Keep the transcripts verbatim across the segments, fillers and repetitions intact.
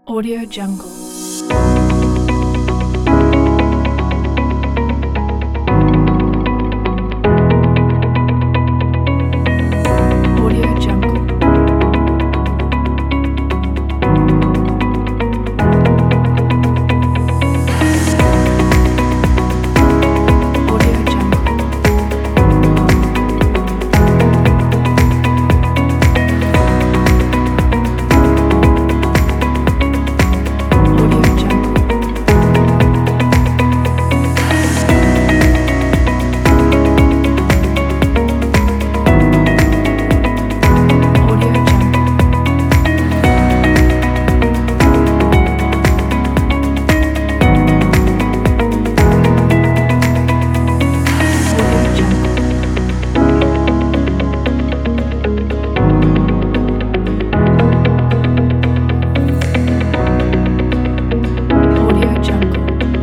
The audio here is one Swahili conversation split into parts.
Audio Jungle. Audio Jungle. Audio Jungle. Audio Jungle. Audio Jungle. Audio Jungle. Audio Jungle.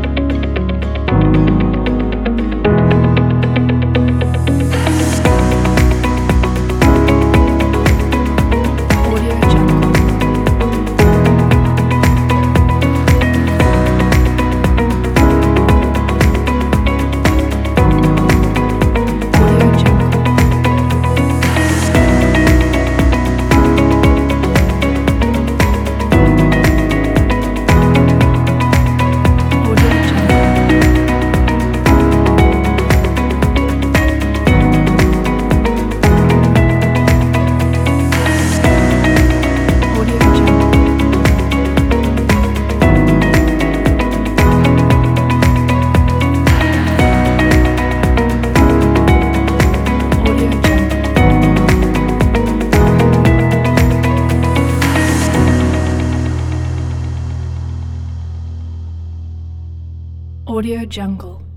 Audio Jungle. Audio Jungle. Audio Jungle. Audio Jungle. Audio Jungle. Audio Jungle.